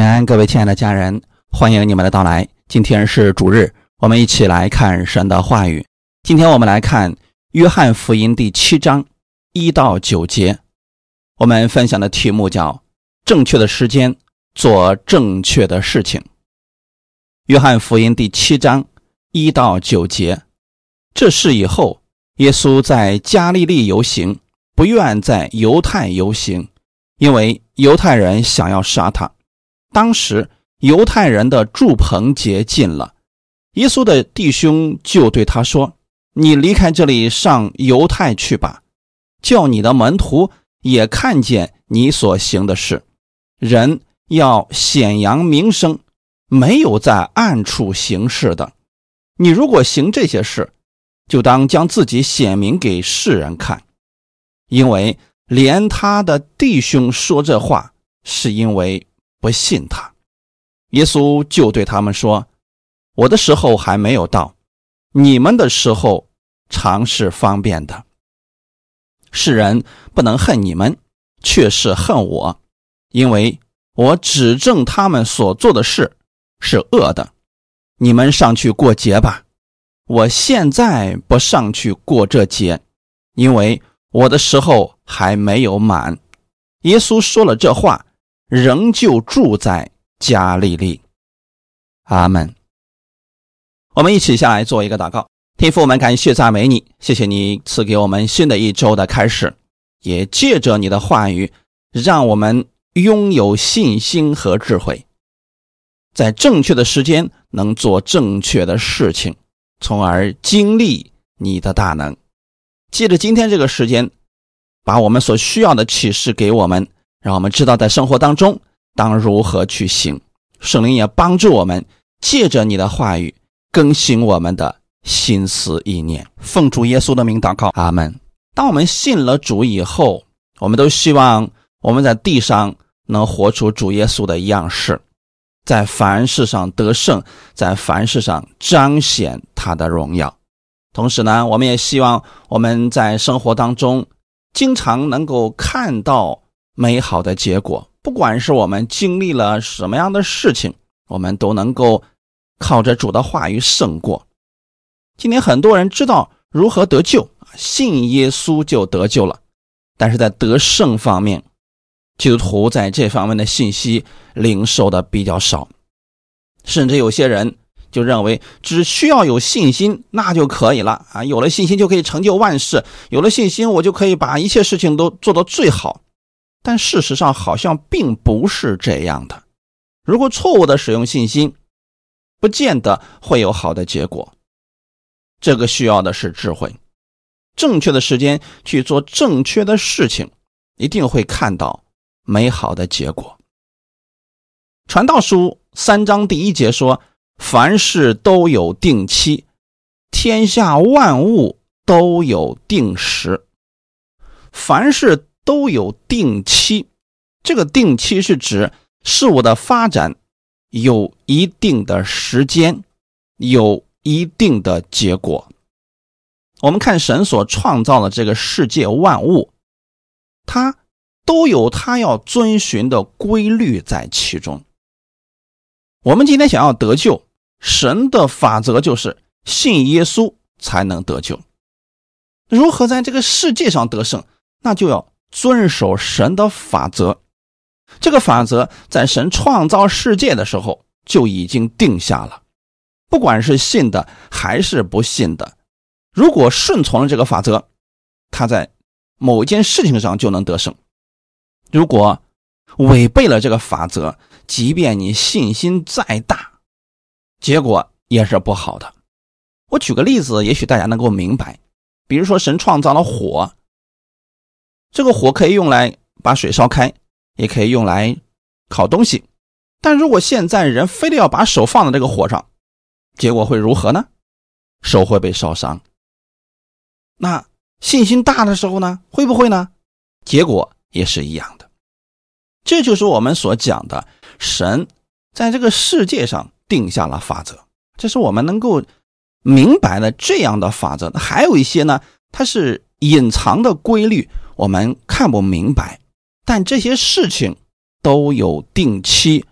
平安，各位亲爱的家人，欢迎你们的到来。今天是主日，我们一起来看神的话语。今天我们来看约翰福音第7章1到9节。我们分享的题目叫正确的时间做正确的事情。约翰福音第7章1到9节。这事以后，耶稣在加利利游行，不愿在犹太游行，因为犹太人想要杀他。当时犹太人的住棚节近了，耶稣的弟兄就对他说，你离开这里上犹太去吧，叫你的门徒也看见你所行的事。人要显扬名声，没有在暗处行事的。你如果行这些事，就当将自己显明给世人看。因为连他的弟兄说这话，是因为不信他。耶稣就对他们说，我的时候还没有到，你们的时候常是方便的。世人不能恨你们，却是恨我，因为我指证他们所做的事是恶的。你们上去过节吧，我现在不上去过这节，因为我的时候还没有满。耶稣说了这话，仍旧住在加利利。阿们。我们一起下来做一个祷告。天父，我们感谢赞美你，谢谢你赐给我们新的一周的开始，也借着你的话语，让我们拥有信心和智慧，在正确的时间能做正确的事情，从而经历你的大能。借着今天这个时间，把我们所需要的启示给我们，让我们知道在生活当中当如何去行。圣灵也帮助我们，借着你的话语更新我们的心思意念。奉主耶稣的名祷告，阿们。当我们信了主以后，我们都希望我们在地上能活出主耶稣的样式，在凡事上得胜，在凡事上彰显他的荣耀。同时呢，我们也希望我们在生活当中经常能够看到美好的结果，不管是我们经历了什么样的事情，我们都能够靠着主的话语胜过。今天很多人知道如何得救，信耶稣就得救了，但是在得胜方面，基督徒在这方面的信息领受的比较少，甚至有些人就认为只需要有信心那就可以了啊！有了信心就可以成就万事，有了信心我就可以把一切事情都做到最好。但事实上好像并不是这样的。如果错误的使用信心，不见得会有好的结果。这个需要的是智慧，正确的时间去做正确的事情，一定会看到美好的结果。传道书3章第1节说，凡事都有定期，天下万物都有定时。凡事都有定期，这个定期是指事物的发展有一定的时间，有一定的结果。我们看神所创造的这个世界万物，它都有它要遵循的规律在其中。我们今天想要得救，神的法则就是信耶稣才能得救。如何在这个世界上得胜，那就要遵守神的法则。这个法则在神创造世界的时候就已经定下了，不管是信的还是不信的，如果顺从了这个法则，他在某一件事情上就能得胜。如果违背了这个法则，即便你信心再大，结果也是不好的。我举个例子，也许大家能够明白。比如说神创造了火，这个火可以用来把水烧开，也可以用来烤东西。但如果现在人非得要把手放在这个火上，结果会如何呢？手会被烧伤。那信心大的时候呢，会不会呢？结果也是一样的。这就是我们所讲的，神在这个世界上定下了法则，这是我们能够明白的这样的法则。还有一些呢，它是隐藏的规律，我们看不明白，但这些事情都有定期，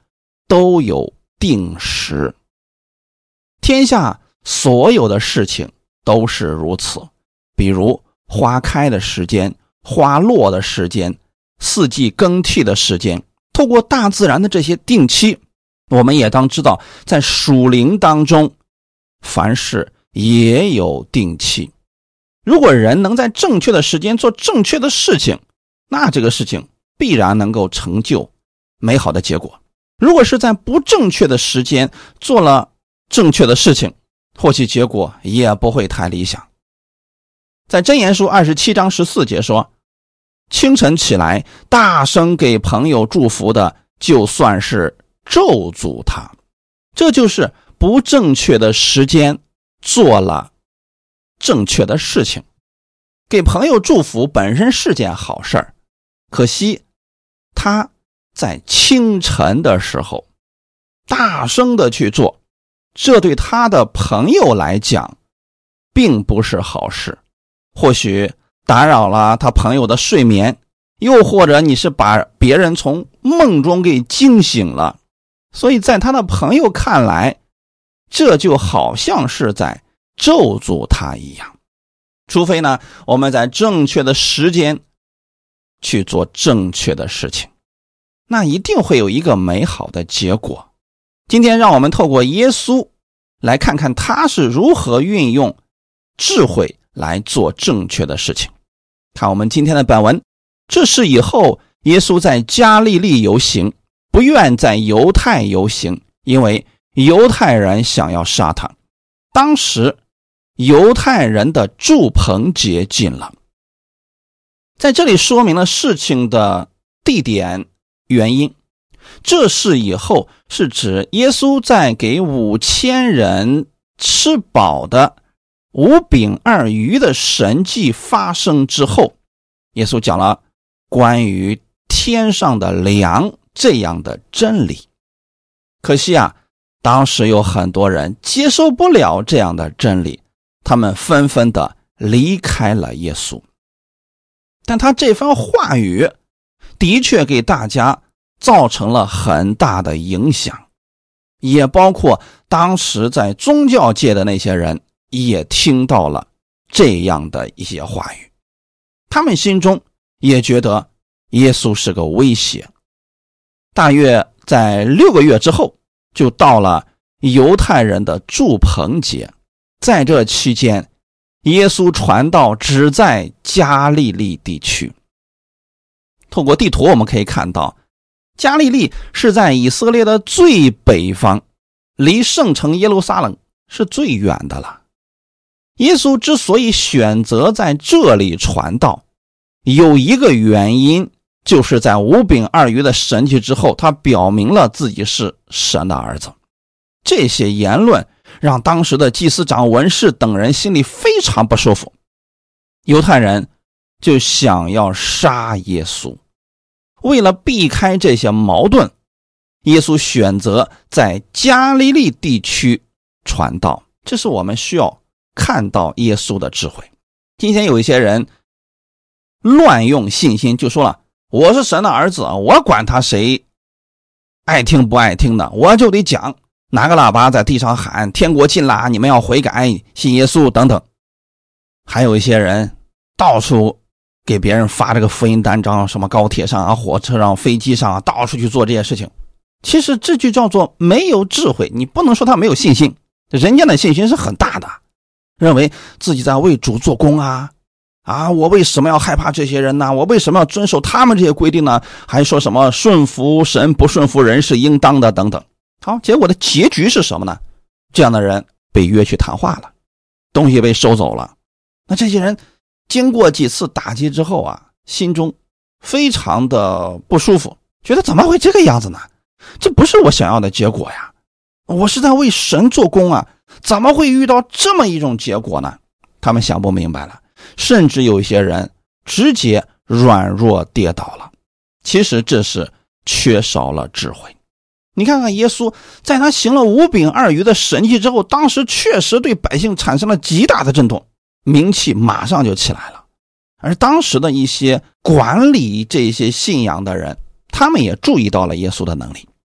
都有定时。天下所有的事情都是如此，比如花开的时间、花落的时间、四季更替的时间。透过大自然的这些定期，我们也当知道，在属灵当中，凡事也有定期。如果人能在正确的时间做正确的事情，那这个事情必然能够成就美好的结果。如果是在不正确的时间做了正确的事情，或许结果也不会太理想。在箴言书27章14节说，清晨起来大声给朋友祝福的，就算是咒诅他。这就是不正确的时间做了正确的事情。给朋友祝福本身是件好事儿，可惜他在清晨的时候大声的去做，这对他的朋友来讲并不是好事。或许打扰了他朋友的睡眠，又或者你是把别人从梦中给惊醒了，所以在他的朋友看来，这就好像是在咒诅他一样。除非呢，我们在正确的时间去做正确的事情，那一定会有一个美好的结果。今天让我们透过耶稣来看看他是如何运用智慧来做正确的事情。看我们今天的本文，这是以后耶稣在加利利游行，不愿在犹太游行，因为犹太人想要杀他。当时犹太人的住棚节近了。在这里说明了事情的地点原因。这事以后是指耶稣在给5000人吃饱的5饼2鱼的神迹发生之后，耶稣讲了关于天上的粮这样的真理。可惜啊，当时有很多人接受不了这样的真理，他们纷纷的离开了耶稣。但他这番话语的确给大家造成了很大的影响，也包括当时在宗教界的那些人也听到了这样的一些话语，他们心中也觉得耶稣是个威胁。大约在6个月之后，就到了犹太人的住棚节。在这期间，耶稣传道只在加利利地区。透过地图我们可以看到，加利利是在以色列的最北方，离圣城耶路撒冷是最远的了。耶稣之所以选择在这里传道，有一个原因，就是在5饼2鱼的神迹之后，他表明了自己是神的儿子。这些言论让当时的祭司长、文士等人心里非常不舒服，犹太人就想要杀耶稣。为了避开这些矛盾，耶稣选择在加利利地区传道，这是我们需要看到耶稣的智慧。今天有一些人乱用信心，就说了，我是神的儿子，我管他谁爱听不爱听的，我就得讲，拿个喇叭在地上喊，天国近了，你们要悔改信耶稣等等。还有一些人到处给别人发这个福音单张，什么高铁上啊、火车上、飞机上啊，到处去做这些事情。其实这就叫做没有智慧，你不能说他没有信心，人家的信心是很大的，认为自己在为主做工啊，我为什么要害怕这些人呢？我为什么要遵守他们这些规定呢？还说什么顺服神不顺服人是应当的等等。好，结果的结局是什么呢？这样的人被约去谈话了，东西被收走了。那这些人经过几次打击之后啊，心中非常的不舒服，觉得怎么会这个样子呢？这不是我想要的结果呀，我是在为神做工啊，怎么会遇到这么一种结果呢？他们想不明白了，甚至有一些人直接软弱跌倒了。其实这是缺少了智慧。你看看耶稣在他行了5饼2鱼的神迹之后，当时确实对百姓产生了极大的震动，名气马上就起来了。而当时的一些管理这些信仰的人，他们也注意到了耶稣的能力。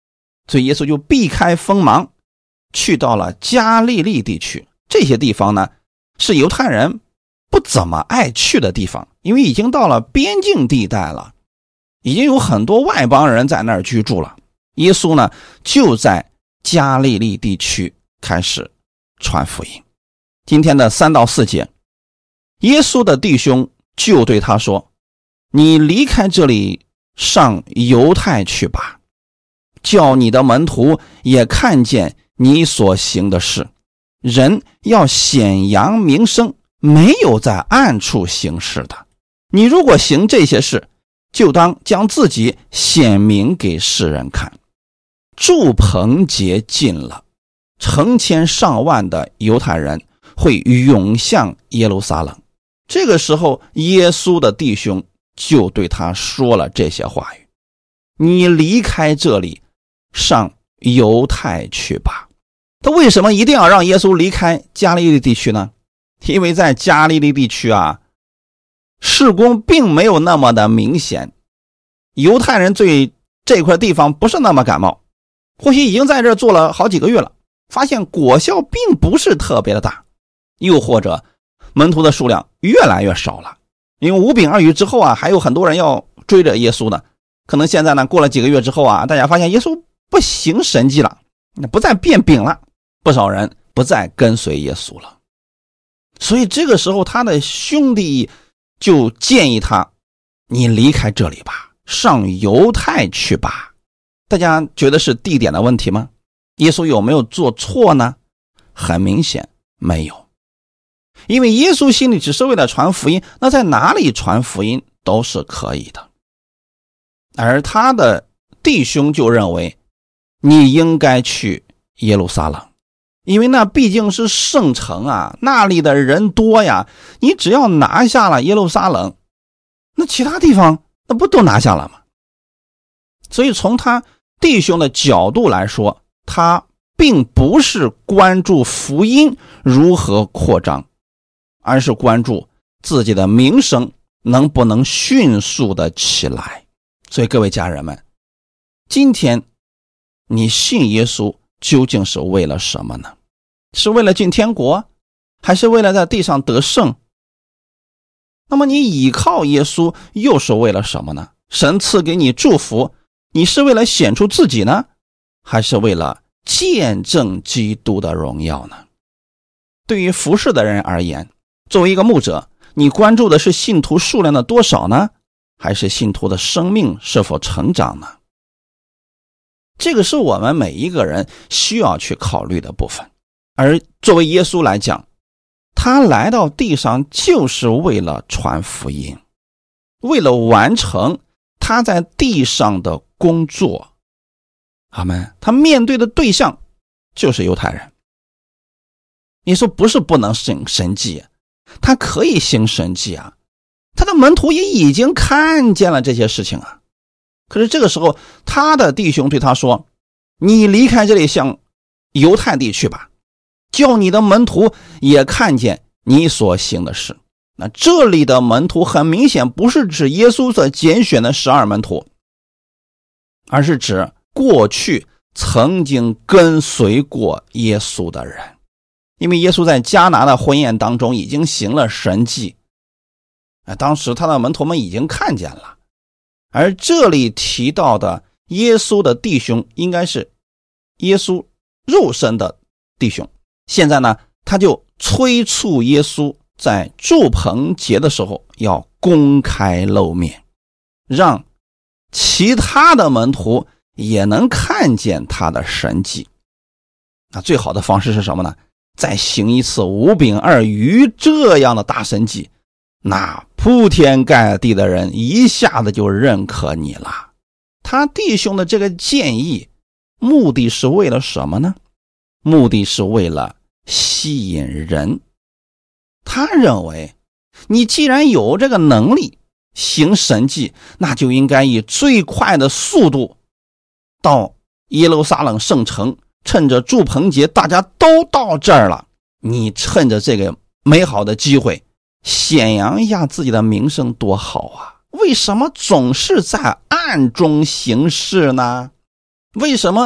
所以耶稣就避开锋芒，去到了加利利地区。这些地方呢，是犹太人不怎么爱去的地方，因为已经到了边境地带了，已经有很多外邦人在那儿居住了。耶稣呢，就在加利利地区开始传福音。今天的3到4节，耶稣的弟兄就对他说：你离开这里，上犹太去吧，叫你的门徒也看见你所行的事。人要显扬名声，没有在暗处行事的。你如果行这些事，就当将自己显明给世人看。住棚节近了，成千上万的犹太人会涌向耶路撒冷。这个时候，耶稣的弟兄就对他说了这些话语：你离开这里，上犹太去吧。他为什么一定要让耶稣离开加利利地区呢？因为在加利利地区啊，事工并没有那么的明显，犹太人对这块地方不是那么感冒，或许已经在这做了好几个月了，发现果效并不是特别的大，又或者门徒的数量越来越少了。因为5饼2鱼之后啊，还有很多人要追着耶稣呢。可能现在呢，过了几个月之后啊，大家发现耶稣不行神迹了，不再变饼了，不少人不再跟随耶稣了。所以这个时候他的兄弟就建议他：你离开这里吧，上犹太去吧。大家觉得是地点的问题吗？耶稣有没有做错呢？很明显没有。因为耶稣心里只是为了传福音，那在哪里传福音都是可以的。而他的弟兄就认为你应该去耶路撒冷，因为那毕竟是圣城啊，那里的人多呀，你只要拿下了耶路撒冷，那其他地方那不都拿下了吗？所以从他弟兄的角度来说，他并不是关注福音如何扩张，而是关注自己的名声能不能迅速的起来。所以各位家人们，今天你信耶稣究竟是为了什么呢？是为了进天国，还是为了在地上得胜？那么你倚靠耶稣又是为了什么呢？神赐给你祝福，你是为了显出自己呢，还是为了见证基督的荣耀呢？对于服侍的人而言，作为一个牧者，你关注的是信徒数量的多少呢？还是信徒的生命是否成长呢？这个是我们每一个人需要去考虑的部分。而作为耶稣来讲，他来到地上就是为了传福音，为了完成他在地上的工作。阿们。他面对的对象就是犹太人。耶稣不是不能行神迹，他可以行神迹啊，他的门徒也已经看见了这些事情啊。可是这个时候，他的弟兄对他说：你离开这里，向犹太地去吧，叫你的门徒也看见你所行的事。那这里的门徒很明显不是指耶稣所拣选的12门徒，而是指过去曾经跟随过耶稣的人。因为耶稣在迦拿的婚宴当中已经行了神迹，当时他的门徒们已经看见了。而这里提到的耶稣的弟兄应该是耶稣肉身的弟兄。现在呢，他就催促耶稣在住棚节的时候要公开露面，让其他的门徒也能看见他的神迹。那最好的方式是什么呢？再行一次5饼2鱼这样的大神迹，那铺天盖地的人一下子就认可你了。他弟兄的这个建议目的是为了什么呢？目的是为了吸引人。他认为你既然有这个能力行神迹，那就应该以最快的速度到耶路撒冷圣城，趁着住棚节大家都到这儿了，你趁着这个美好的机会显扬一下自己的名声多好啊！为什么总是在暗中行事呢？为什么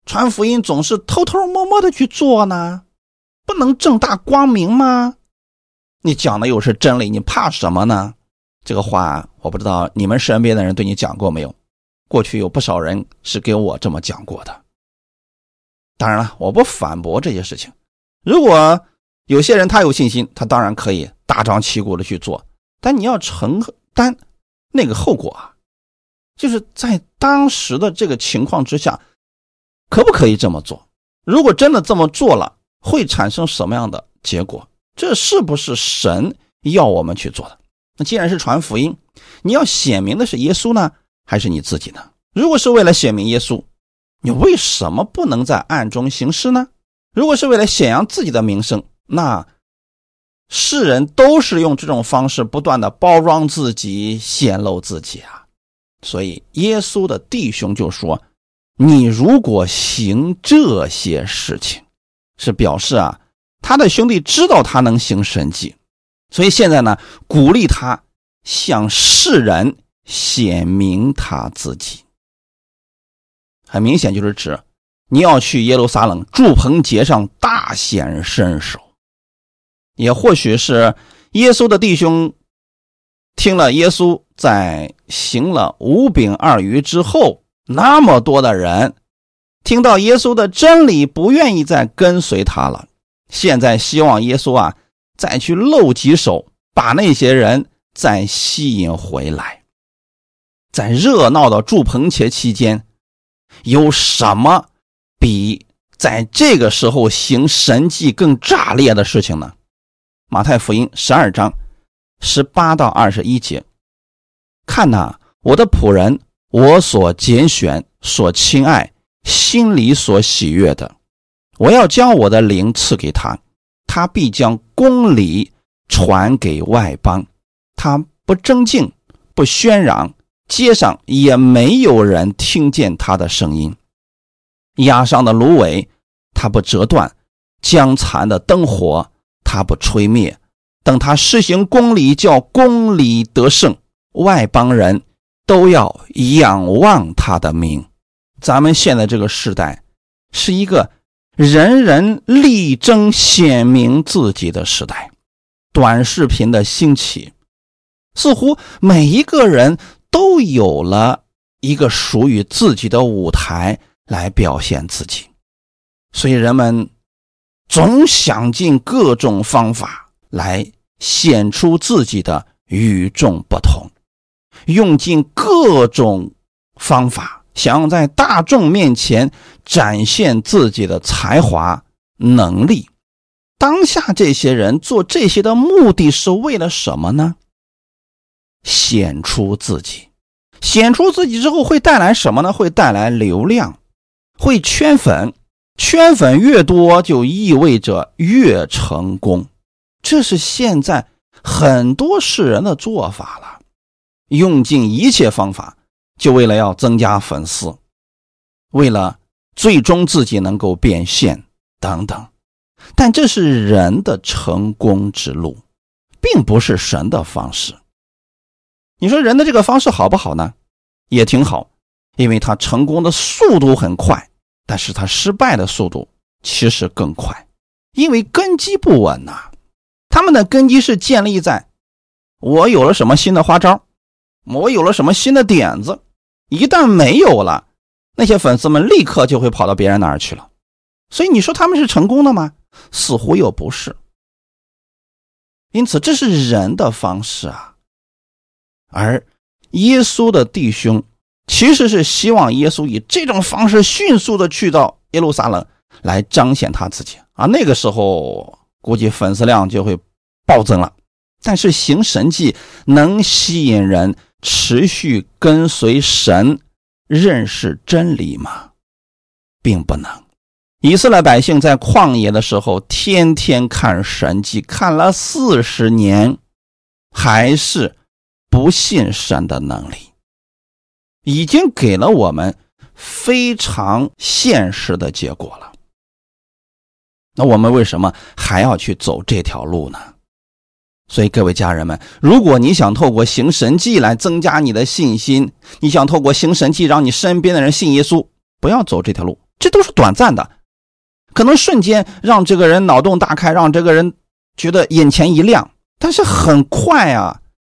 传福音总是偷偷摸摸的去做呢？不能正大光明吗？你讲的又是真理，你怕什么呢？这个话我不知道你们身边的人对你讲过没有，过去有不少人是给我这么讲过的。当然了，我不反驳这些事情，如果有些人他有信心，他当然可以大张旗鼓的去做，但你要承担那个后果啊，就是在当时的这个情况之下，可不可以这么做？如果真的这么做了，会产生什么样的结果？这是不是神要我们去做的？那既然是传福音，你要显明的是耶稣呢，还是你自己呢？如果是为了显明耶稣，你为什么不能在暗中行事呢？如果是为了显扬自己的名声，那世人都是用这种方式不断的包装自己，显露自己啊。所以耶稣的弟兄就说，你如果行这些事情，是表示啊，他的兄弟知道他能行神迹，所以现在呢，鼓励他向世人显明他自己。很明显就是指你要去耶路撒冷住棚节上大显身手。也或许是耶稣的弟兄听了耶稣在行了5饼2鱼之后，那么多的人听到耶稣的真理，不愿意再跟随他了，现在希望耶稣啊再去露几手，把那些人再吸引回来。在热闹的住棚节期间，有什么比在这个时候行神迹更炸裂的事情呢？马太福音12章18到21节，看哪，我的仆人，我所拣选，所亲爱，心里所喜悦的，我要将我的灵赐给他，他必将公理传给外邦，他不争竞，不喧嚷，街上也没有人听见他的声音。压伤的芦苇他不折断，将残的灯火他不吹灭，等他施行公理，叫公理得胜，外邦人都要仰望他的名。咱们现在这个时代是一个人人力争显明自己的时代，短视频的兴起，似乎每一个人都有了一个属于自己的舞台来表现自己，所以人们总想尽各种方法来显出自己的与众不同，用尽各种方法想要在大众面前展现自己的才华能力。当下这些人做这些的目的是为了什么呢？显出自己。显出自己之后会带来什么呢？会带来流量，会圈粉，圈粉越多就意味着越成功。这是现在很多世人的做法了，用尽一切方法就为了要增加粉丝，为了最终自己能够变现等等。但这是人的成功之路，并不是神的方式。你说人的这个方式好不好呢？也挺好，因为他成功的速度很快，但是他失败的速度其实更快，因为根基不稳呐。他们的根基是建立在我有了什么新的花招，我有了什么新的点子，一旦没有了，那些粉丝们立刻就会跑到别人那儿去了。所以你说他们是成功的吗？似乎又不是。因此这是人的方式啊。而耶稣的弟兄其实是希望耶稣以这种方式迅速的去到耶路撒冷来彰显他自己啊，那个时候估计粉丝量就会暴增了。但是行神迹能吸引人持续跟随神认识真理吗？并不能。以色列百姓在旷野的时候天天看神迹，看了40年，还是不信神的能力，已经给了我们非常现实的结果了。那我们为什么还要去走这条路呢？所以各位家人们，如果你想透过行神迹来增加你的信心，你想透过行神迹让你身边的人信耶稣，不要走这条路。 这都是短暂的，可能瞬间让这个人脑洞大开，让这个人觉得眼前一亮，但是很快啊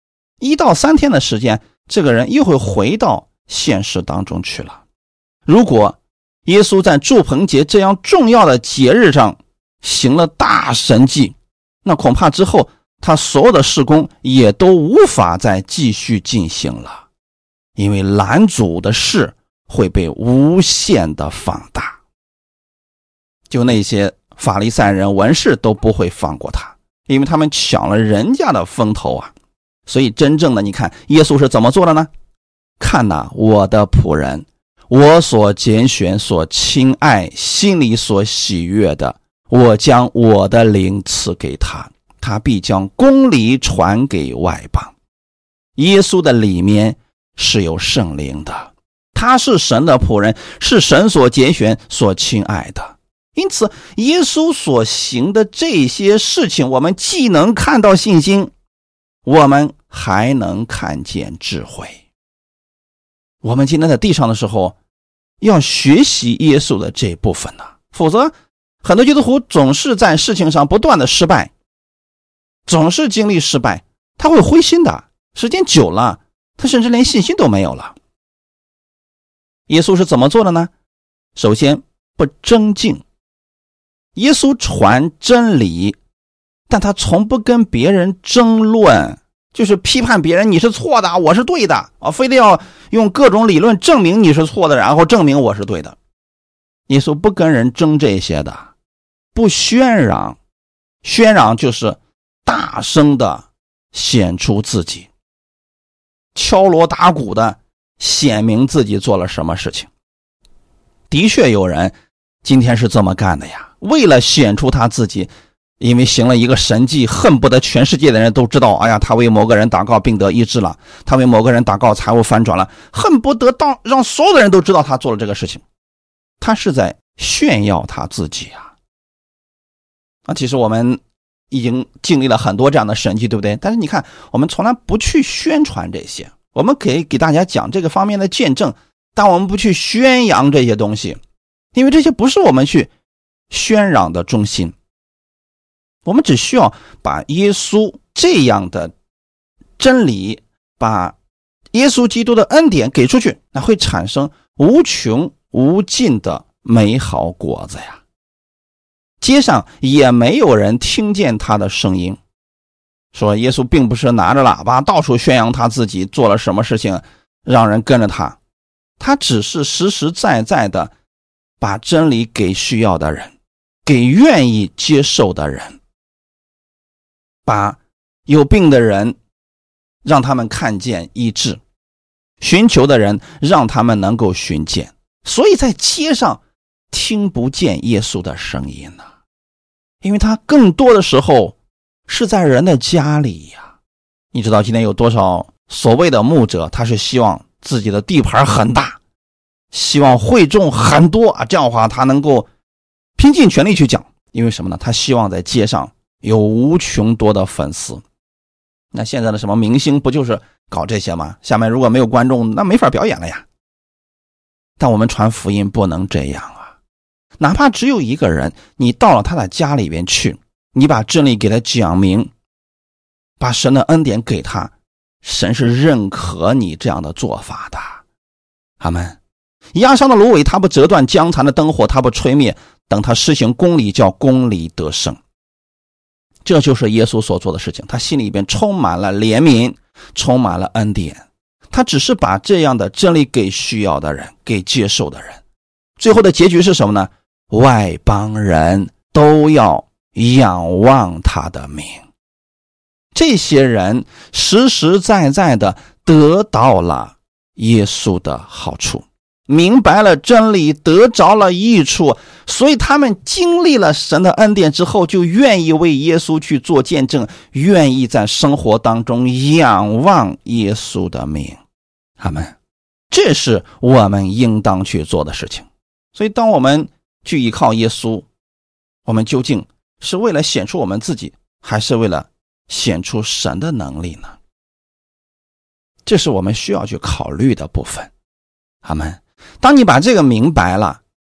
，1到3天的时间，这个人又会回到现实当中去了。如果耶稣在住棚节这样重要的节日上行了大神迹，那恐怕之后他所有的事工也都无法再继续进行了，因为拦阻的事会被无限的放大。就那些法利赛人文士都不会放过他，因为他们抢了人家的风头啊。所以真正的你看耶稣是怎么做的呢？看哪，我的仆人，我所拣选所亲爱心里所喜悦的，我将我的灵赐给他，他必将公理传给外邦。耶稣的里面是有圣灵的，他是神的仆人，是神所拣选所亲爱的。因此耶稣所行的这些事情，我们既能看到信心，我们还能看见智慧。我们今天在地上的时候要学习耶稣的这部分呢，否则很多基督徒总是在事情上不断的失败，总是经历失败，他会灰心的，时间久了他甚至连信心都没有了。耶稣是怎么做的呢？首先不争竞，耶稣传真理，但他从不跟别人争论，就是批判别人，你是错的，我是对的啊，非得要用各种理论证明你是错的，然后证明我是对的。耶稣不跟人争这些的，不宣嚷，宣嚷就是大声的显出自己，敲锣打鼓的显明自己做了什么事情。的确有人今天是这么干的呀，为了显出他自己，因为行了一个神迹，恨不得全世界的人都知道，哎呀，他为某个人祷告病得医治了，他为某个人祷告财务翻转了，恨不得让所有的人都知道他做了这个事情。他是在炫耀他自己啊。其实我们已经经历了很多这样的神迹，对不对？但是你看，我们从来不去宣传这些，我们可以给大家讲这个方面的见证，但我们不去宣扬这些东西，因为这些不是我们去宣嚷的中心。我们只需要把耶稣这样的真理，把耶稣基督的恩典给出去，那会产生无穷无尽的美好果子呀。街上也没有人听见他的声音，说耶稣并不是拿着喇叭到处宣扬他自己做了什么事情让人跟着他，他只是实实在在的把真理给需要的人，给愿意接受的人，把有病的人让他们看见医治，寻求的人让他们能够寻见。所以在街上听不见耶稣的声音呢，因为他更多的时候是在人的家里呀。你知道今天有多少所谓的牧者，他是希望自己的地盘很大，希望会众很多啊，这样的话他能够拼尽全力去讲。因为什么呢？他希望在街上有无穷多的粉丝。那现在的什么明星不就是搞这些吗？下面如果没有观众，那没法表演了呀。但我们传福音不能这样啊，哪怕只有一个人，你到了他的家里边去，你把真理给他讲明，把神的恩典给他，神是认可你这样的做法的。阿们。压伤的芦苇他不折断，将残的灯火他不吹灭，等他施行公理，叫公理得胜。这就是耶稣所做的事情，他心里边充满了怜悯，充满了恩典，他只是把这样的真理给需要的人，给接受的人。最后的结局是什么呢？外邦人都要仰望他的名。这些人实实在在的得到了耶稣的好处，明白了真理，得着了益处，所以他们经历了神的恩典之后，就愿意为耶稣去做见证，愿意在生活当中仰望耶稣的名。阿们。这是我们应当去做的事情。所以当我们去依靠耶稣，我们究竟是为了显出我们自己，还是为了显出神的能力呢？这是我们需要去考虑的部分。阿们。当你把这个明白了，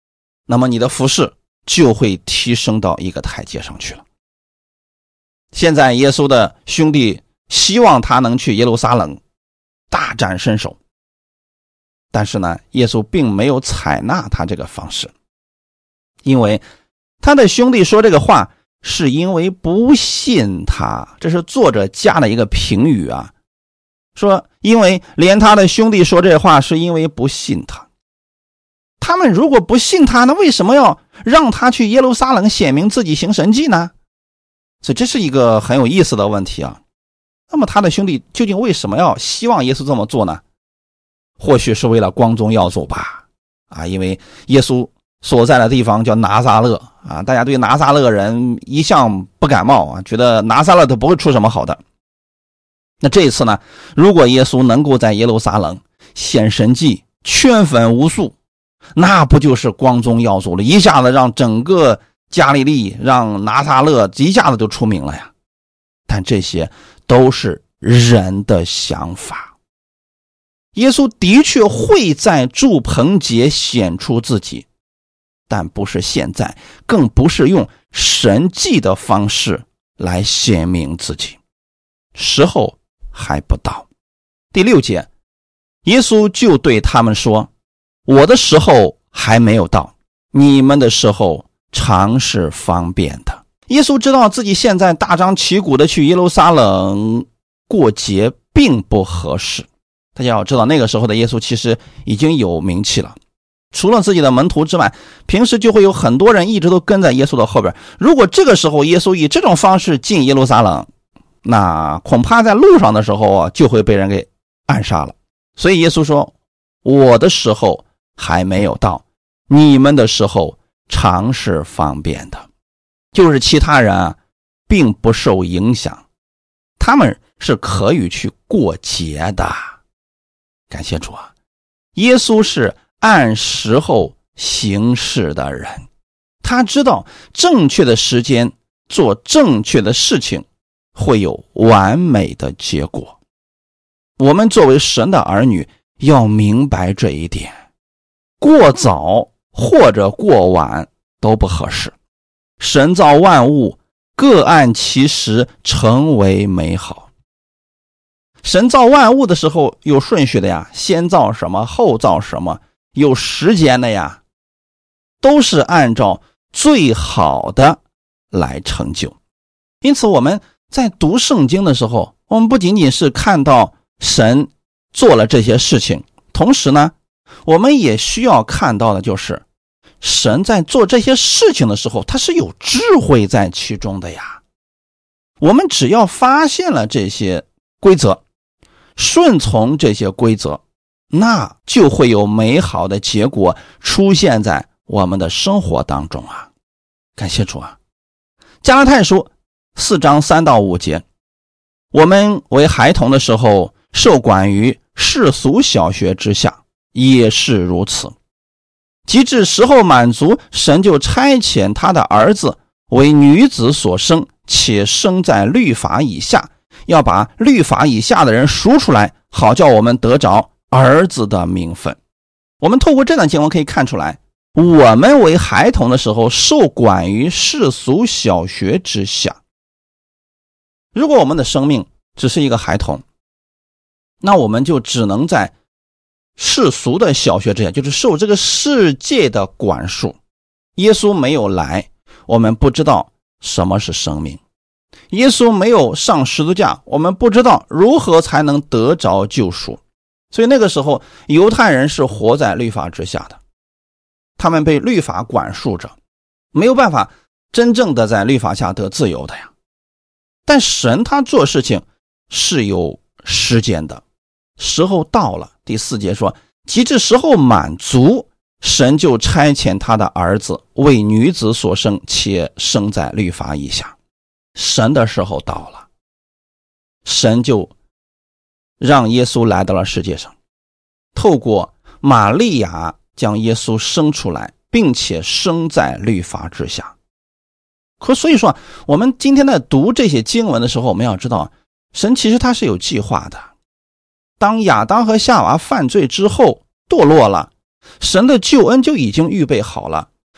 那么你的服事就会提升到一个台阶上去了。现在耶稣的兄弟希望他能去耶路撒冷大展身手，但是呢，耶稣并没有采纳他这个方式，因为他的兄弟说这个话是因为不信他，这是作者加的一个评语啊，说因为连他的兄弟说这话是因为不信他。他们如果不信他，那为什么要让他去耶路撒冷显明自己行神迹呢？所以这是一个很有意思的问题啊。那么他的兄弟究竟为什么要希望耶稣这么做呢？或许是为了光宗耀祖吧。因为耶稣所在的地方叫拿撒勒啊，大家对拿撒勒人一向不感冒啊，觉得拿撒勒都不会出什么好的。那这一次呢，如果耶稣能够在耶路撒冷显神迹，圈粉无数，那不就是光宗耀祖了，一下子让整个加利利，让拿撒勒一下子就出名了呀。但这些都是人的想法。耶稣的确会在住棚节显出自己，但不是现在，更不是用神迹的方式来显明自己，时候还不到。第6节，耶稣就对他们说，我的时候还没有到，你们的时候常是方便的。耶稣知道自己现在大张旗鼓的去耶路撒冷过节并不合适。大家要知道，那个时候的耶稣其实已经有名气了，除了自己的门徒之外，平时就会有很多人一直都跟在耶稣的后边。如果这个时候耶稣以这种方式进耶路撒冷，那恐怕在路上的时候就会被人给暗杀了。所以耶稣说，我的时候还没有到，你们的时候常是方便的。就是其他人并不受影响，他们是可以去过节的。感谢主啊，耶稣是按时候行事的人，他知道正确的时间做正确的事情会有完美的结果。我们作为神的儿女要明白这一点，过早或者过晚都不合适。神造万物各按其时成为美好。神造万物的时候有顺序的呀，先造什么后造什么，有时间的呀，都是按照最好的来成就。因此我们在读圣经的时候，我们不仅仅是看到神做了这些事情，同时呢，我们也需要看到的就是神在做这些事情的时候，他是有智慧在其中的呀。我们只要发现了这些规则，顺从这些规则，那就会有美好的结果出现在我们的生活当中啊！感谢主啊！加拉太书4章3到5节，我们为孩童的时候，受管于世俗小学之下，也是如此。及至时候满足，神就差遣他的儿子为女子所生，且生在律法以下，要把律法以下的人赎出来，好叫我们得着儿子的名分。我们透过这段经文可以看出来，我们为孩童的时候受管于世俗小学之下。如果我们的生命只是一个孩童，那我们就只能在世俗的小学之下，就是受这个世界的管束。耶稣没有来，我们不知道什么是生命。耶稣没有上十字架，我们不知道如何才能得着救赎。所以那个时候犹太人是活在律法之下的，他们被律法管束着，没有办法真正的在律法下得自由的呀。但神他做事情是有时间的，时候到了。第4节说，及至时候满足，神就差遣他的儿子为女子所生，且生在律法以下。神的时候到了，神就让耶稣来到了世界上，透过玛利亚将耶稣生出来，并且生在律法之下。所以说我们今天在读这些经文的时候，我们要知道神其实他是有计划的。当亚当和夏娃犯罪之后堕落了，神的救恩就已经预备好了。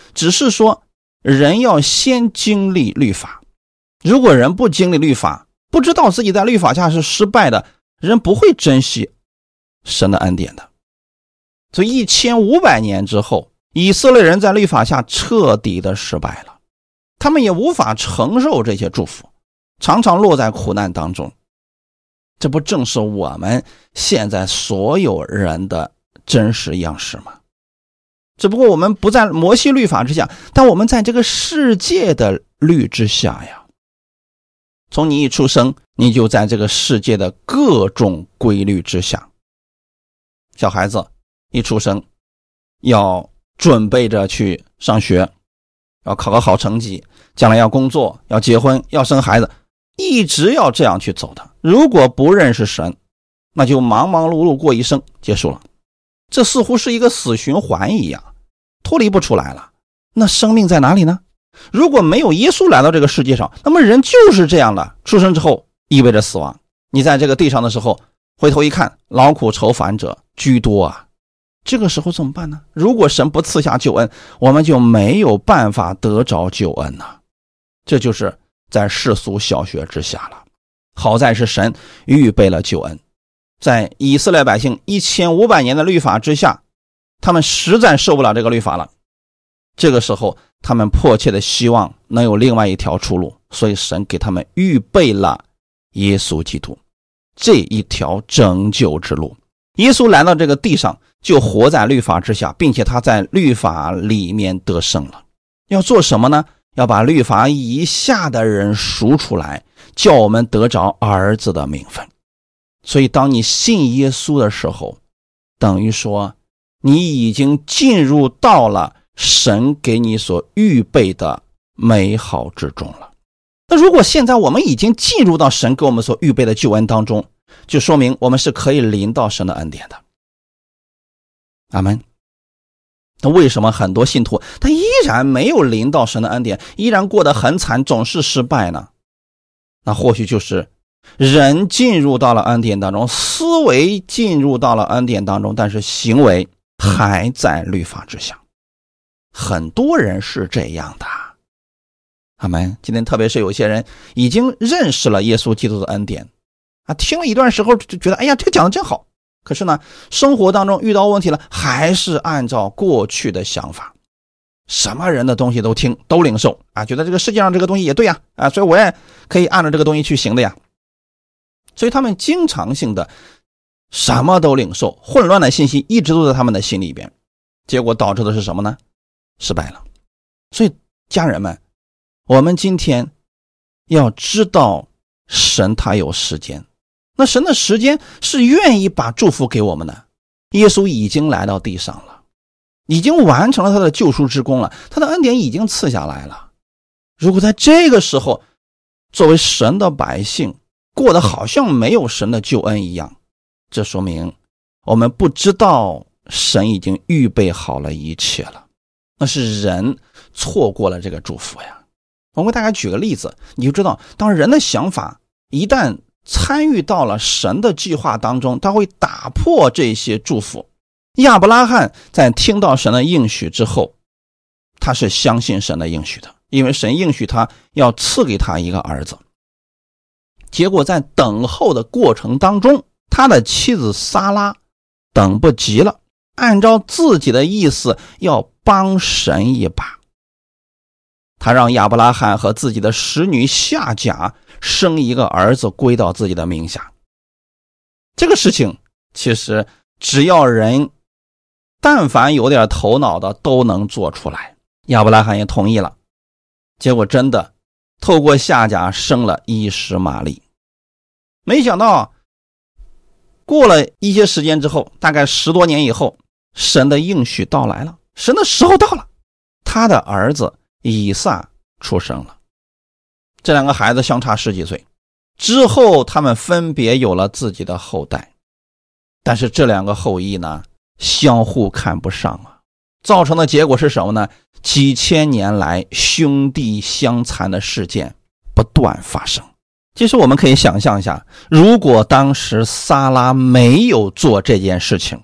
只是说人要先经历律法。如果人不经历律法，不知道自己在律法下是失败的，人不会珍惜神的恩典的。所以1500年之后，以色列人在律法下彻底的失败了，他们也无法承受这些祝福，常常落在苦难当中。这不正是我们现在所有人的真实样式吗？只不过我们不在摩西律法之下，但我们在这个世界的律之下呀。从你一出生，你就在这个世界的各种规律之下。小孩子一出生，要准备着去上学，要考个好成绩，将来要工作，要结婚，要生孩子，一直要这样去走的。如果不认识神，那就忙忙碌碌过一生，结束了。这似乎是一个死循环一样，脱离不出来了。那生命在哪里呢？如果没有耶稣来到这个世界上，那么人就是这样的，出生之后意味着死亡。你在这个地上的时候，回头一看，劳苦愁烦者居多啊。这个时候怎么办呢？如果神不赐下救恩，我们就没有办法得着救恩呐。这就是在世俗小学之下了。好在是神预备了救恩，在以色列百姓1500年的律法之下，他们实在受不了这个律法了。这个时候他们迫切的希望能有另外一条出路，所以神给他们预备了耶稣基督这一条拯救之路。耶稣来到这个地上，就活在律法之下，并且他在律法里面得胜了。要做什么呢？要把律法以下的人赎出来，叫我们得着儿子的名分。所以当你信耶稣的时候，等于说你已经进入到了神给你所预备的美好之中了。那如果现在我们已经进入到神给我们所预备的救恩当中，就说明我们是可以领到神的恩典的。阿们。那为什么很多信徒他依然没有领到神的恩典，依然过得很惨，总是失败呢？那或许就是人进入到了恩典当中，思维进入到了恩典当中，但是行为还在律法之下。很多人是这样的。阿们。今天特别是有些人已经认识了耶稣基督的恩典啊，听了一段时候就觉得哎呀，这个讲的真好，可是呢生活当中遇到问题了，还是按照过去的想法，什么人的东西都听都领受啊，觉得这个世界上这个东西也对呀啊，所以我也可以按照这个东西去行的呀。所以他们经常性的什么都领受，混乱的信息一直都在他们的心里边，结果导致的是什么呢？失败了。所以家人们，我们今天要知道神他有时间，那神的时间是愿意把祝福给我们的。耶稣已经来到地上了，已经完成了他的救赎之功了，他的恩典已经赐下来了。如果在这个时候作为神的百姓过得好像没有神的救恩一样，这说明我们不知道神已经预备好了一切了，那是人错过了这个祝福呀。我给大家举个例子，你就知道当人的想法一旦参与到了神的计划当中，他会打破这些祝福。亚伯拉罕在听到神的应许之后，他是相信神的应许的，因为神应许他要赐给他一个儿子。结果在等候的过程当中，他的妻子撒拉等不及了，按照自己的意思要帮神一把，他让亚伯拉罕和自己的使女夏甲生一个儿子归到自己的名下。这个事情其实只要人但凡有点头脑的都能做出来，亚伯拉罕也同意了。结果真的透过夏甲生了以实玛利。没想到过了一些时间之后，大概10多年以后，神的应许到来了，神的时候到了，他的儿子以撒出生了。这两个孩子相差10几岁，之后他们分别有了自己的后代，但是这两个后裔呢相互看不上啊，造成的结果是什么呢？几千年来兄弟相残的事件不断发生。其实我们可以想象一下，如果当时撒拉没有做这件事情，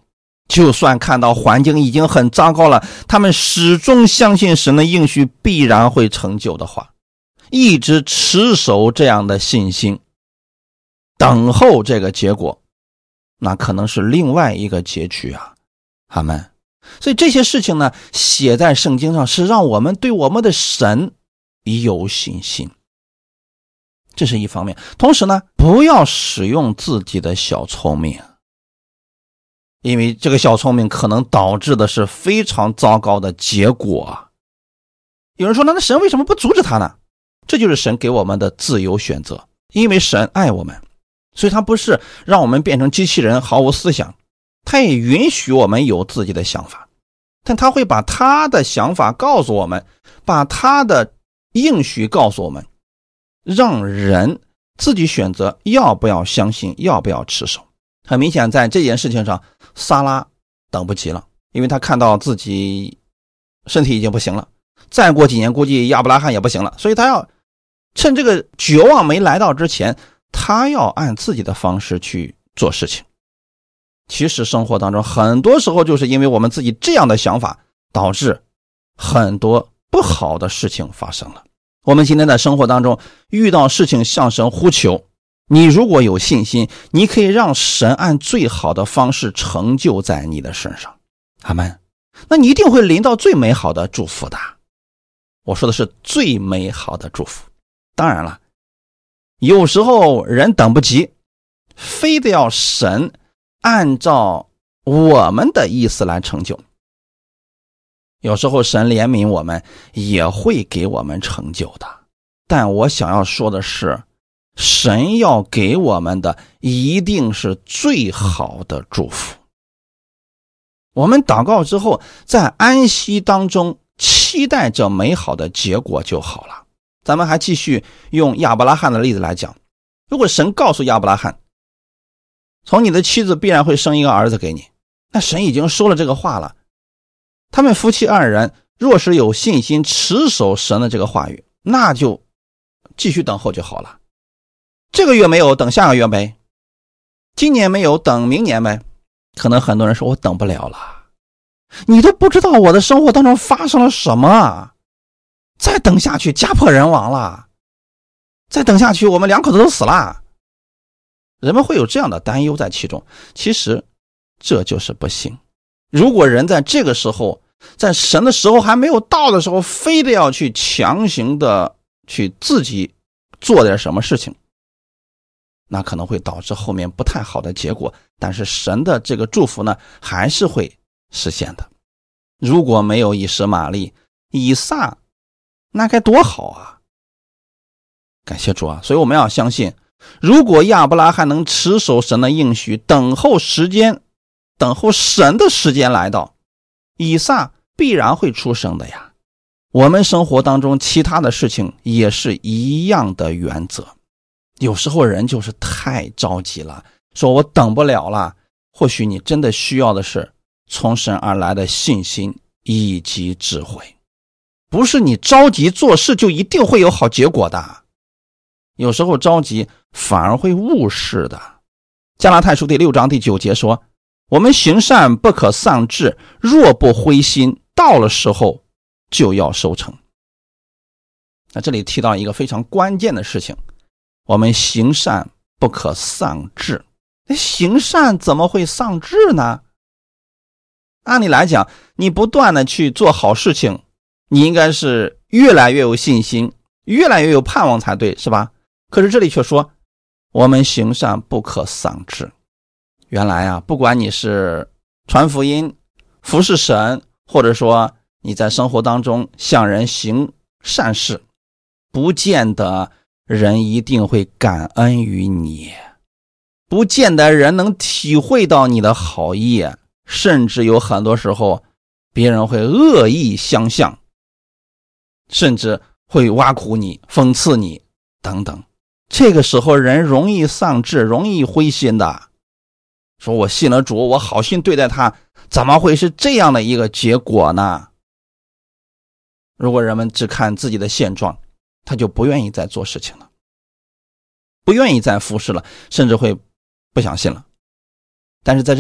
就算看到环境已经很糟糕了，他们始终相信神的应许必然会成就的话，一直持守这样的信心，等候这个结果，那可能是另外一个结局啊。阿们。所以这些事情呢，写在圣经上是让我们对我们的神有信心，这是一方面。同时呢，不要使用自己的小聪明，因为这个小聪明可能导致的是非常糟糕的结果。有人说，那神为什么不阻止他呢？这就是神给我们的自由选择，因为神爱我们，所以他不是让我们变成机器人毫无思想，他也允许我们有自己的想法，但他会把他的想法告诉我们，把他的应许告诉我们，让人自己选择要不要相信，要不要持守。很明显，在这件事情上，撒拉等不及了，因为他看到自己身体已经不行了，再过几年估计亚伯拉罕也不行了，所以他要趁这个绝望没来到之前，他要按自己的方式去做事情。其实生活当中很多时候就是因为我们自己这样的想法，导致很多不好的事情发生了。我们今天在生活当中遇到事情向神呼求，你如果有信心，你可以让神按最好的方式成就在你的身上。阿们。那你一定会临到最美好的祝福的。我说的是最美好的祝福。当然了，有时候人等不及，非得要神按照我们的意思来成就。有时候神怜悯我们也会给我们成就的，但我想要说的是，神要给我们的一定是最好的祝福。我们祷告之后，在安息当中期待着美好的结果就好了。咱们还继续用亚伯拉罕的例子来讲，如果神告诉亚伯拉罕，从你的妻子必然会生一个儿子给你，那神已经说了这个话了，他们夫妻二人若是有信心持守神的这个话语，那就继续等候就好了。这个月没有，等下个月呗，今年没有，等明年呗。可能很多人说，我等不了了，你都不知道我的生活当中发生了什么啊，再等下去家破人亡了，再等下去我们两口子都死了。人们会有这样的担忧在其中，其实这就是不幸。如果人在这个时候，在神的时候还没有到的时候，非得要去强行的去自己做点什么事情，那可能会导致后面不太好的结果，但是神的这个祝福呢，还是会实现的。如果没有以实玛利，以撒那该多好啊！感谢主啊！所以我们要相信，如果亚伯拉罕能持守神的应许，等候时间，等候神的时间来到，以撒必然会出生的呀。我们生活当中其他的事情也是一样的原则。有时候人就是太着急了，说我等不了了。或许你真的需要的是从神而来的信心以及智慧，不是你着急做事就一定会有好结果的。有时候着急反而会误事的。加拉太书第6章第9节说，我们行善不可丧志，若不灰心，到了时候就要收成。那这里提到一个非常关键的事情，我们行善不可丧志。行善怎么会丧志呢？按理来讲，你不断的去做好事情，你应该是越来越有信心，越来越有盼望才对，是吧？可是这里却说，我们行善不可丧志。原来啊，不管你是传福音、服侍神，或者说你在生活当中向人行善事，不见得人一定会感恩于你，不见得人能体会到你的好意，甚至有很多时候别人会恶意相向，甚至会挖苦你、讽刺你等等。这个时候人容易丧志，容易灰心的，说我信了主，我好心对待他，怎么会是这样的一个结果呢？如果人们只看自己的现状，他就不愿意再做事情了，不愿意再服侍了，甚至会不想信了。但是在这里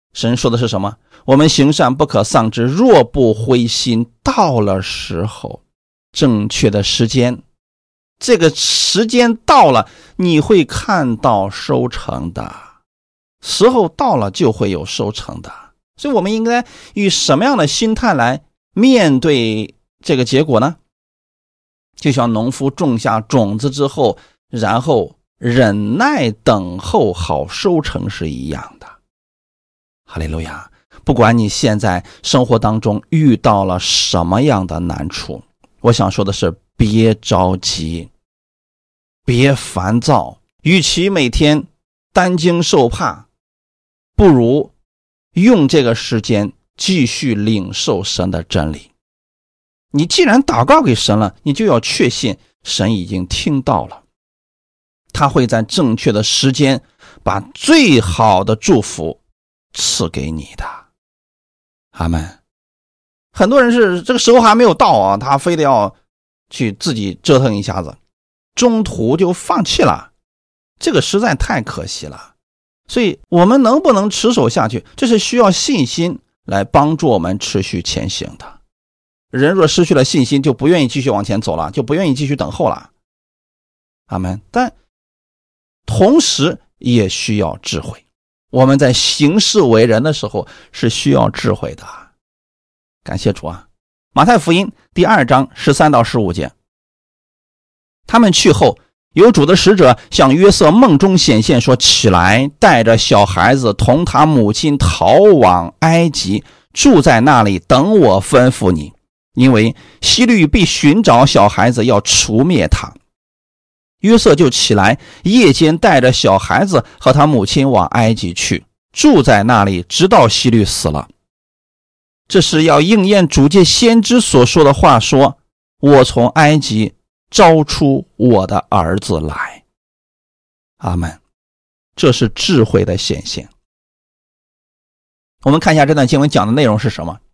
神说的是什么？我们行善不可丧志，若不灰心，到了时候，正确的时间，这个时间到了，你会看到收成的，时候到了就会有收成的。所以我们应该以什么样的心态来面对这个结果呢？就像农夫种下种子之后，然后忍耐等候好收成是一样的。哈利路亚！不管你现在生活当中遇到了什么样的难处，我想说的是，别着急，别烦躁，与其每天担惊受怕，不如用这个时间继续领受神的真理。你既然祷告给神了，你就要确信神已经听到了，他会在正确的时间把最好的祝福赐给你的。阿们。很多人是这个时候还没有到啊，他非得要去自己折腾一下子，中途就放弃了，这个实在太可惜了。所以我们能不能持守下去，这是需要信心来帮助我们持续前行的。人若失去了信心，就不愿意继续往前走了，就不愿意继续等候了。阿们。但同时也需要智慧，我们在行事为人的时候是需要智慧的。感谢主啊！马太福音第2章13到15节，他们去后，有主的使者向约瑟梦中显现，说：起来，带着小孩子同他母亲逃往埃及，住在那里，等我吩咐你，因为希律必寻找小孩子，要除灭他。约瑟就起来，夜间带着小孩子和他母亲往埃及去，住在那里，直到希律死了。这是要应验主借先知所说的话，说：我从埃及招出我的儿子来。阿们。这是智慧的显现。我们看一下这段经文讲的内容是什么。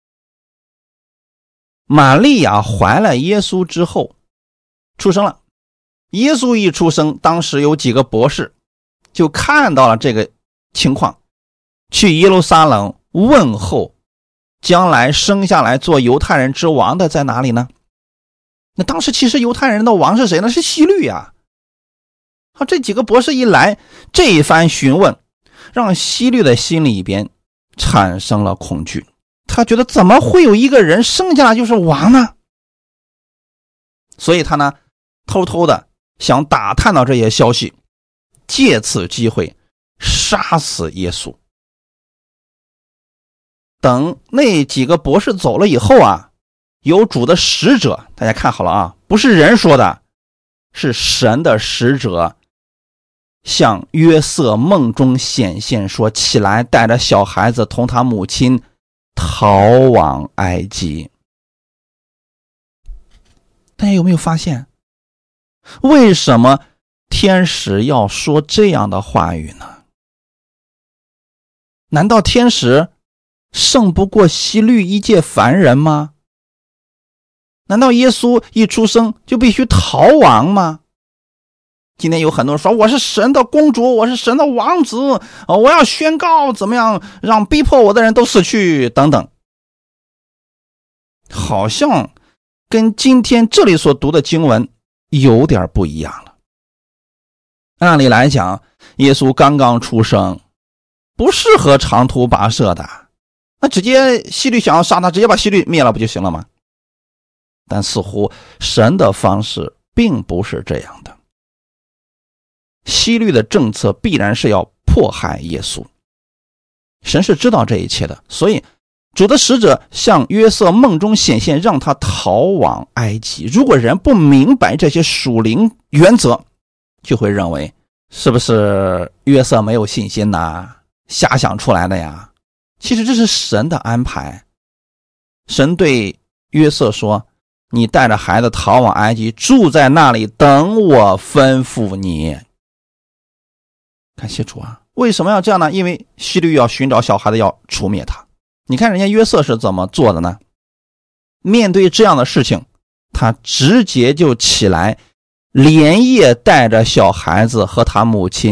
玛利亚怀了耶稣之后出生了，耶稣一出生，当时有几个博士就看到了这个情况，去耶路撒冷问候将来生下来做犹太人之王的在哪里呢？那当时其实犹太人的王是谁呢？是希律啊。好，这几个博士一来，这一番询问让希律的心里边产生了恐惧，他觉得怎么会有一个人生下来就是王呢？所以他呢偷偷的想打探到这些消息，借此机会杀死耶稣。等那几个博士走了以后啊，有主的使者，大家看好了啊，不是人说的，是神的使者向约瑟梦中显现，说：起来，带着小孩子同他母亲逃往埃及。大家有没有发现，为什么天使要说这样的话语呢？难道天使胜不过希律一介凡人吗？难道耶稣一出生就必须逃亡吗？今天有很多人说，我是神的公主，我是神的王子，我要宣告怎么样让逼迫我的人都死去等等，好像跟今天这里所读的经文有点不一样了。按理来讲，耶稣刚刚出生，不适合长途跋涉的，那直接希律想要杀他，直接把希律灭了不就行了吗？但似乎神的方式并不是这样的。希律的政策必然是要迫害耶稣，神是知道这一切的，所以主的使者向约瑟梦中显现，让他逃往埃及。如果人不明白这些属灵原则，就会认为是不是约瑟没有信心呐，瞎想出来的呀？其实这是神的安排。神对约瑟说，你带着孩子逃往埃及，住在那里，等我吩咐你。感谢主啊！为什么要这样呢？因为希律要寻找小孩子，要除灭他。你看人家约瑟是怎么做的呢？面对这样的事情，他直接就起来，连夜带着小孩子和他母亲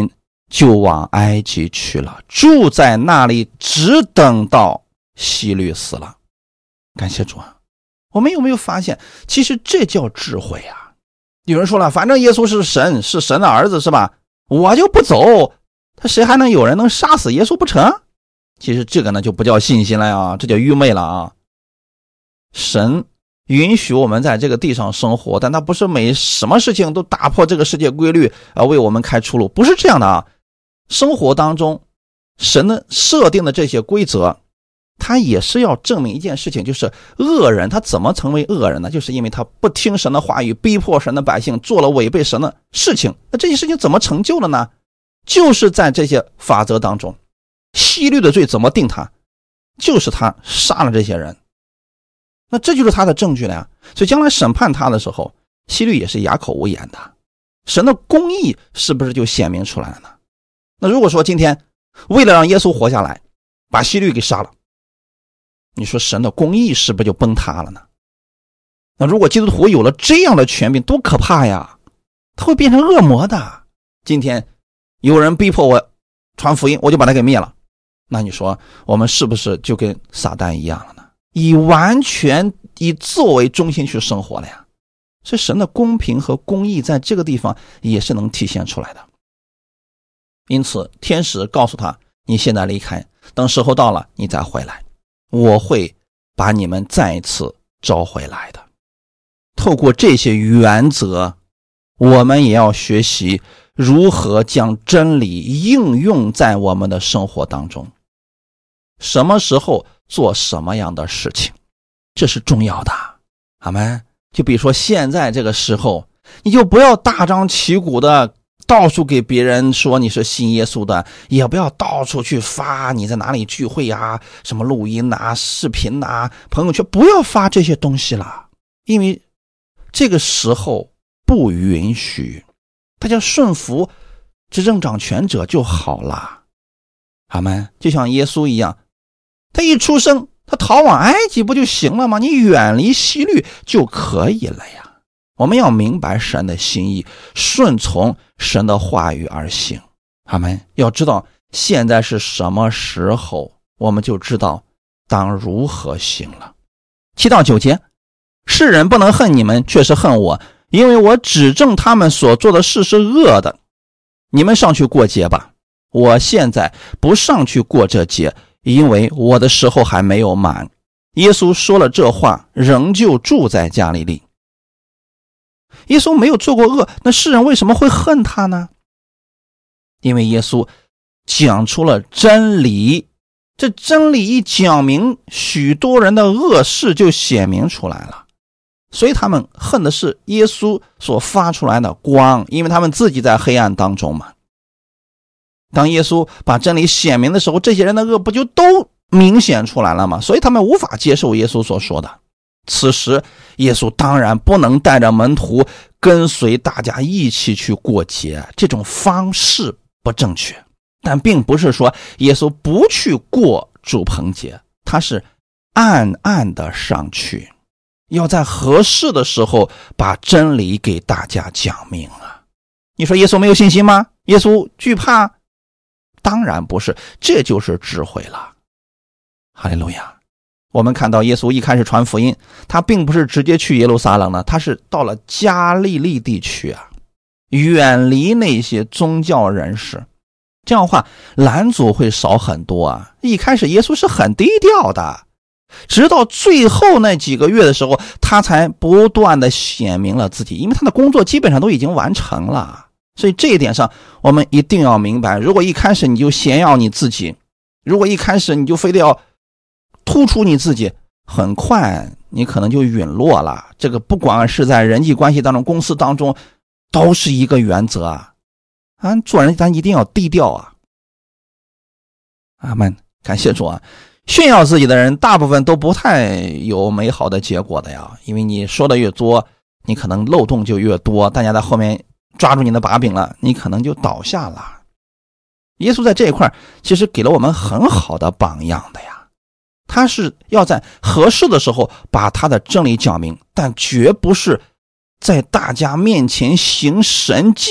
就往埃及去了，住在那里，只等到希律死了。感谢主啊！我们有没有发现，其实这叫智慧啊？有人说了，反正耶稣是神，是神的儿子，是吧？我就不走，他谁还能有人能杀死耶稣不成？其实这个呢就不叫信心了呀，这叫愚昧了啊！神允许我们在这个地上生活，但他不是每什么事情都打破这个世界规律为我们开出路，不是这样的啊！生活当中神的设定的这些规则，他也是要证明一件事情，就是恶人他怎么成为恶人呢？就是因为他不听神的话语，逼迫神的百姓，做了违背神的事情。那这些事情怎么成就了呢？就是在这些法则当中，希律的罪怎么定他？就是他杀了这些人，那这就是他的证据了呀。所以将来审判他的时候，希律也是哑口无言的。神的公义是不是就显明出来了呢？那如果说今天为了让耶稣活下来，把希律给杀了，你说神的公义是不是就崩塌了呢？那如果基督徒有了这样的权柄，多可怕呀！他会变成恶魔的。今天有人逼迫我传福音，我就把他给灭了，那你说我们是不是就跟撒旦一样了呢？完全以自我为中心去生活了呀。所以神的公平和公义在这个地方也是能体现出来的。因此天使告诉他，你现在离开，等时候到了你再回来，我会把你们再一次招回来的。透过这些原则，我们也要学习如何将真理应用在我们的生活当中，什么时候做什么样的事情，这是重要的。阿们。就比如说现在这个时候，你就不要大张旗鼓的到处给别人说你是信耶稣的，也不要到处去发你在哪里聚会啊，什么录音啊、视频啊、朋友圈，不要发这些东西了，因为这个时候不允许，大家顺服执政掌权者就好了。阿们。就像耶稣一样，他一出生他逃往埃及不就行了吗？你远离希律就可以了呀。我们要明白神的心意，顺从神的话语而行。阿们。要知道现在是什么时候，我们就知道当如何行了。7到9节，世人不能恨你们，却是恨我，因为我指证他们所做的事是恶的。你们上去过节吧，我现在不上去过这节，因为我的时候还没有满。耶稣说了这话，仍旧住在加利利。耶稣没有做过恶，那世人为什么会恨他呢？因为耶稣讲出了真理，这真理一讲明，许多人的恶事就显明出来了。所以他们恨的是耶稣所发出来的光，因为他们自己在黑暗当中嘛。当耶稣把真理显明的时候，这些人的恶不就都明显出来了吗？所以他们无法接受耶稣所说的。此时耶稣当然不能带着门徒跟随大家一起去过节，这种方式不正确。但并不是说耶稣不去过主棚节，他是暗暗的上去，要在合适的时候把真理给大家讲明啊。你说耶稣没有信心吗？耶稣惧怕？当然不是，这就是智慧了。哈利路亚。我们看到耶稣一开始传福音，他并不是直接去耶路撒冷呢，他是到了加利利地区啊，远离那些宗教人士，这样的话拦阻会少很多啊。一开始耶稣是很低调的，直到最后那几个月的时候，他才不断的显明了自己，因为他的工作基本上都已经完成了。所以这一点上我们一定要明白，如果一开始你就炫耀你自己，如果一开始你就非得要突出你自己，很快你可能就陨落了。这个不管是在人际关系当中，公司当中，都是一个原则啊，做人咱一定要低调啊。阿们。感谢主啊。炫耀自己的人大部分都不太有美好的结果的呀，因为你说的越多，你可能漏洞就越多，大家在后面抓住你的把柄了，你可能就倒下了。耶稣在这一块其实给了我们很好的榜样的呀，他是要在合适的时候把他的真理讲明，但绝不是在大家面前行神迹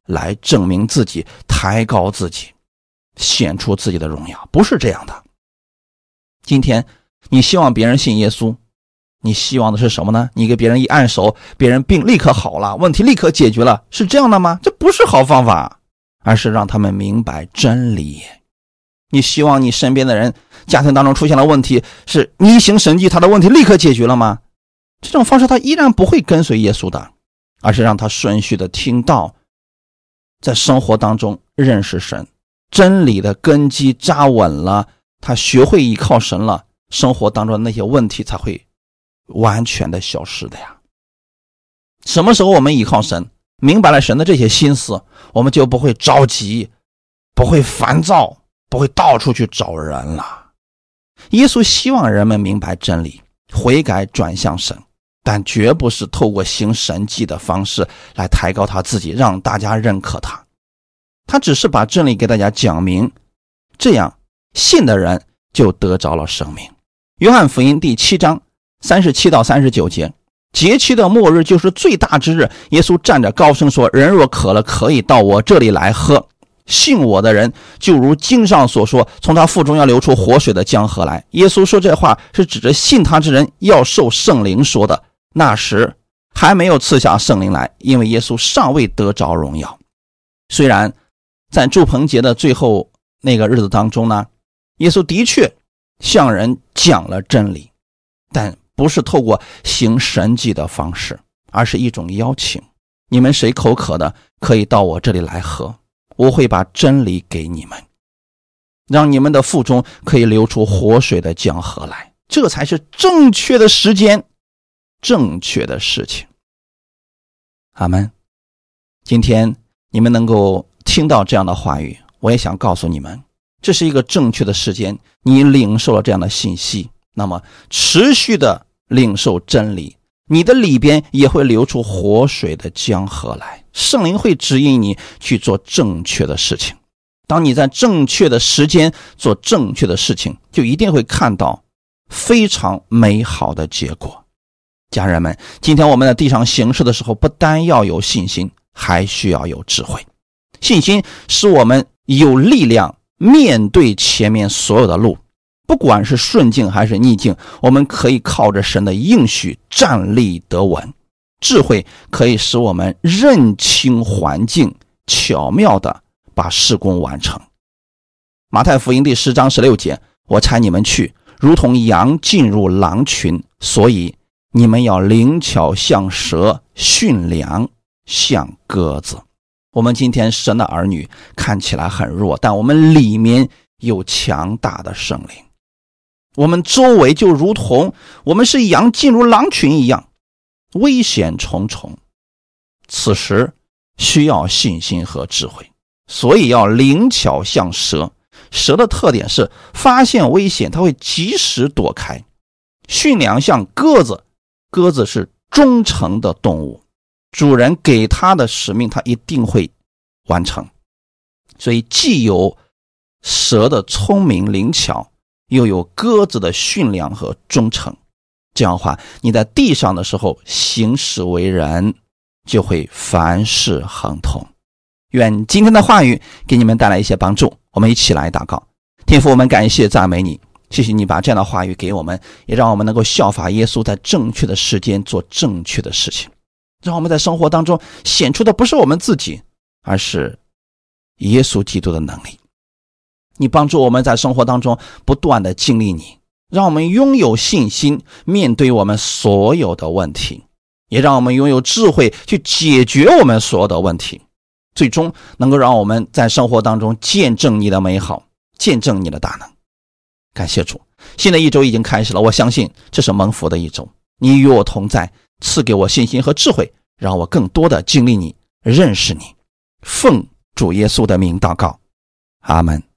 来证明自己，抬高自己，显出自己的荣耀，不是这样的。今天你希望别人信耶稣，你希望的是什么呢？你给别人一按手，别人病立刻好了，问题立刻解决了，是这样的吗？这不是好方法，而是让他们明白真理。你希望你身边的人家庭当中出现了问题，是你一行神迹，他的问题立刻解决了吗？这种方式他依然不会跟随耶稣的，而是让他顺序的听到，在生活当中认识神，真理的根基扎稳了，他学会依靠神了，生活当中的那些问题才会完全的消失的呀。什么时候我们依靠神，明白了神的这些心思，我们就不会着急，不会烦躁，不会到处去找人了。耶稣希望人们明白真理，悔改转向神，但绝不是透过行神迹的方式来抬高他自己，让大家认可他。他只是把真理给大家讲明，这样信的人就得着了生命。约翰福音第7章37到39节，节期的末日就是最大之日，耶稣站着高声说，人若渴了，可以到我这里来喝，信我的人就如经上所说，从他腹中要流出活水的江河来。耶稣说这话是指着信他之人要受圣灵说的，那时还没有赐下圣灵来，因为耶稣尚未得着荣耀。虽然在住棚节的最后那个日子当中呢，耶稣的确向人讲了真理，但不是透过行神迹的方式，而是一种邀请，你们谁口渴的，可以到我这里来喝，我会把真理给你们，让你们的腹中可以流出活水的江河来。这才是正确的时间，正确的事情。阿们。今天你们能够听到这样的话语，我也想告诉你们，这是一个正确的时间，你领受了这样的信息，那么持续的领受真理，你的里边也会流出活水的江河来，圣灵会指引你去做正确的事情。当你在正确的时间做正确的事情，就一定会看到非常美好的结果。家人们，今天我们在地上行事的时候，不单要有信心，还需要有智慧。信心使我们有力量面对前面所有的路，不管是顺境还是逆境，我们可以靠着神的应许站立得稳。智慧可以使我们认清环境，巧妙地把事工完成。马太福音第10章16节，我差你们去，如同羊进入狼群，所以你们要灵巧像蛇，驯良像鸽子。我们今天神的儿女看起来很弱，但我们里面有强大的圣灵，我们周围就如同我们是羊进入狼群一样，危险重重。此时需要信心和智慧，所以要灵巧像蛇。蛇的特点是发现危险它会及时躲开。驯良像鸽子，鸽子是忠诚的动物，主人给他的使命他一定会完成。所以既有蛇的聪明灵巧，又有鸽子的驯良和忠诚，这样的话你在地上的时候行事为人就会凡事亨通。愿今天的话语给你们带来一些帮助。我们一起来祷告。天父，我们感谢赞美你，谢谢你把这样的话语给我们，也让我们能够效法耶稣，在正确的时间做正确的事情，让我们在生活当中显出的不是我们自己，而是耶稣基督的能力。你帮助我们在生活当中不断的经历你，让我们拥有信心面对我们所有的问题，也让我们拥有智慧去解决我们所有的问题，最终能够让我们在生活当中见证你的美好，见证你的大能。感谢主，新的一周已经开始了，我相信这是蒙福的一周，你与我同在，赐给我信心和智慧，让我更多的经历你，认识你。奉主耶稣的名祷告，阿们。